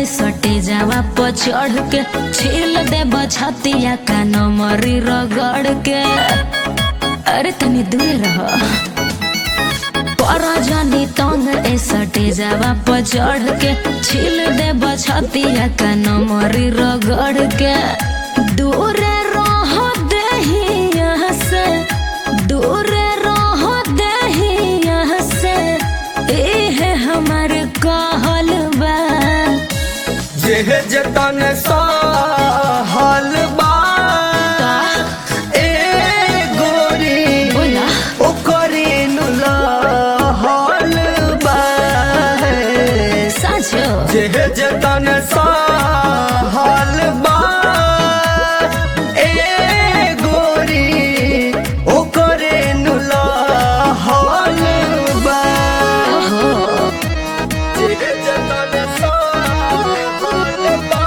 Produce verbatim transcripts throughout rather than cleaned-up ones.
सटे जावा पर चढ़ के छील दे बछतिया का नमरी रगड़ के। अरे तनी दूर रह जानी तंग ए सटे जावा पर चढ़ के छील दे बछतिया का नमरी रगड़ के। दूर रह देही यहाँ से, दूर रह देही यहाँ से, ए हमार कहल बा जेह जतन सहल बा ए गोरी बोला ओकरे नुलहल बा सच जेह जतन सहल बा ए गोरी ओकरे नुलहल बा जेह जतन सहल बा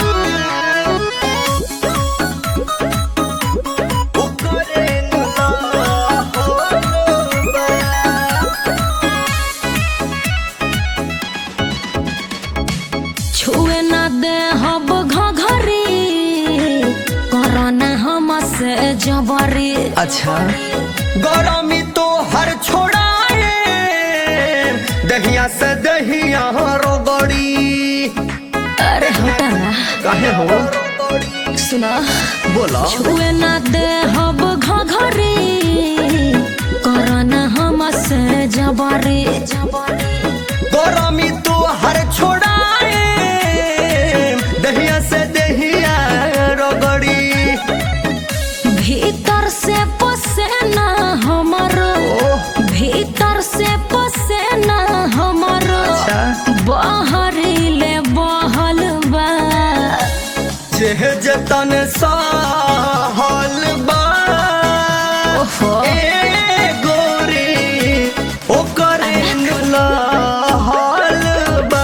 ओकरे नुलहल बा। छुए ना दे हब घघरी करना हम से जबरी। अच्छा गरमी तो हर छोड़ाए दहिया से दहिया रोगड़ी। अरे हटा ना काहे हो सुना बोला छुए ना दे हब घघरी करना हम से जबरी। गरमी तो हर छोड़ाए दहिया से दहिया रोगड़ी। भीतर से पसेना हमरो, भीतर से पसेना हमरो बहरी ले बहल बा जेह जतन सहल बा ए गोरी ओकरे नुलहल बा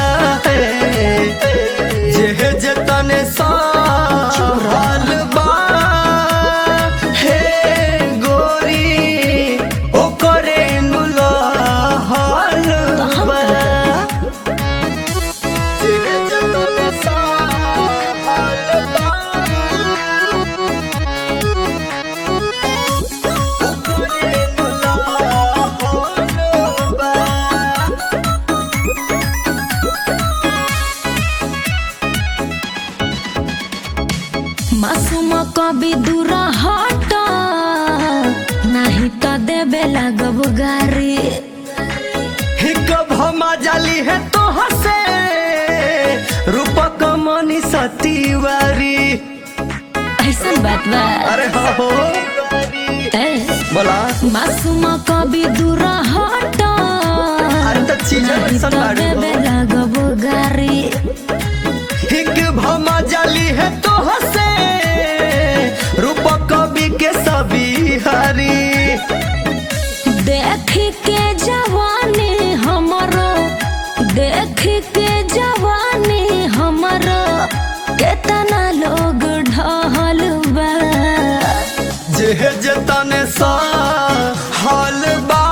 जेह जतन सहल बा हे गोरी ओकरे नुलहल बा जेह जतन सहल बा ओकरे नुलहल बा। मासूम कभी दूर हट नहीं तो देवे लगब गारी। कब हम जाली है तो हसे रूपक मनी सतीवारी। ऐसा बात बा अरे हो ए, बोला मासूम कभी दूर हट अरे तो चीज नहीं तो देवे लगब गारी। हिक भमा जाली है तो हसे रूपक कवि के सभी हरी। देख के जवानी हमरो, देख के जवानी हमरो केतना लोग ढहल बा जेह जतन सहल बा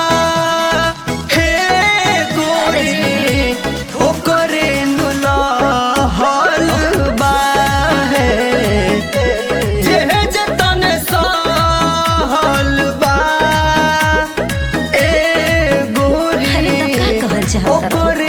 हे गोरी ओकरे नुलहल बा जेह जतन सहल बा ए अरे गोरी तब का कहल चाहत ओकरे